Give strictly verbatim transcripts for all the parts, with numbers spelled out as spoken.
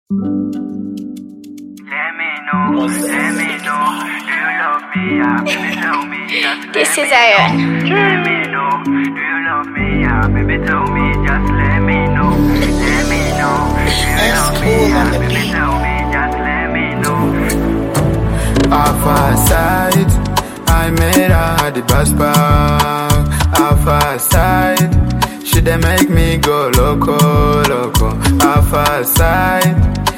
Let me know, let me know, do you love me? Yeah, baby, tell me. Just This let is me Iron. know. Let me know, do you love me? Yeah, baby, tell me. Just let me know. Let me know, do you love me? Yeah, baby, tell me. Just let me know. Off her side, I made her at the bus park. Off her side, she dey make me go loco, loco. Off her side,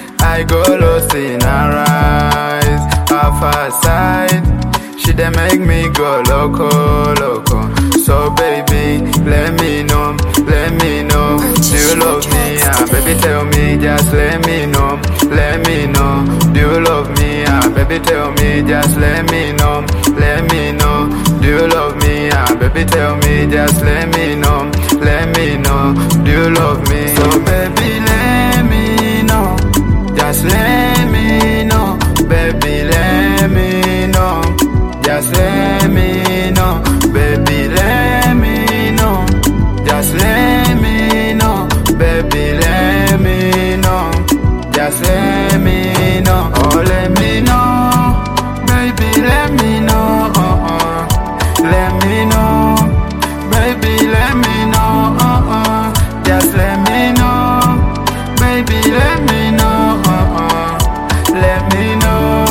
I go lost in her eyes. Off her side, she dey make me go loco, loco. So baby, let me know, let me know. Do you love me? Ah, baby, tell me, just let me know, let me know. Do you love me? Ah, baby, tell me, just let me know, let me know. Do you love me? Ah, baby, tell me, just let me know, let me know. Do you love me? So baby, let me know, just let me know. Baby, let me know, just let me know. Baby, let me know, just let me know. Baby, let me know, just let me know. Oh, let me know, baby, let me know. Uh uh, let me know, baby, let me know. Uh uh, just let me know, baby, let me know. Uh uh, let me know,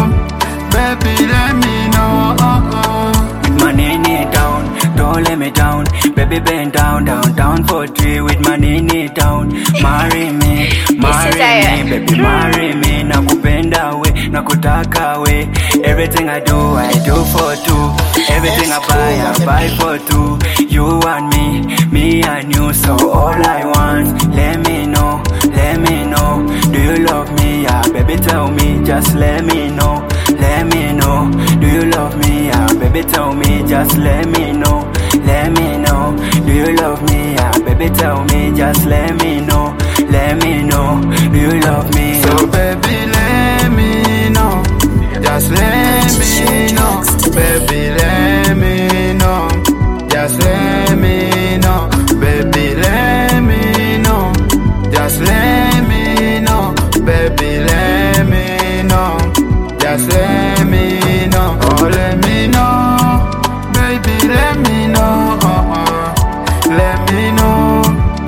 baby, let me know. Uh uh. With my nene down, don't let me down. Baby, bend down, down, down for three. With my nene down, marry me, marry Iron. me, baby, marry me. Nakupenda we, nakutaka we. Everything I do, I do for two. Everything I buy, I buy for two. You and me, me and you. So all I want, let me know, let me know. Do you love me? Yeah, baby, tell me, just let me know, let me know. Do you love me? Yeah, baby, tell me, just let me know, let me know. Do you love me? Yeah, baby, tell me, just let me know, let me know. Do you love me? So baby, let me know, just let me know. Baby, let me know, just let me know. Baby, let me know, just let me know. Baby, let me know, just let me know. Oh, let me know, baby, let me know. Uh uh, let me know,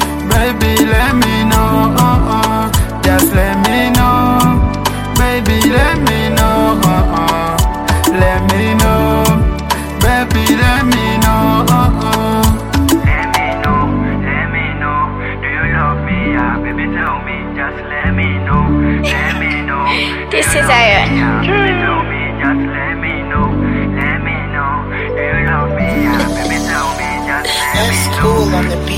baby, let me know. Uh uh, just let me know, baby, let me know. Uh uh, let me know, baby, let me know. Uh uh. Let me know, let me know. Do you love me? Yeah, baby, tell me, just let me know, let me know. This is Iron. Yeah, baby, tell me, just let me know, let me know. Do you love me? Yeah, baby, tell me, just let me know. Cool on the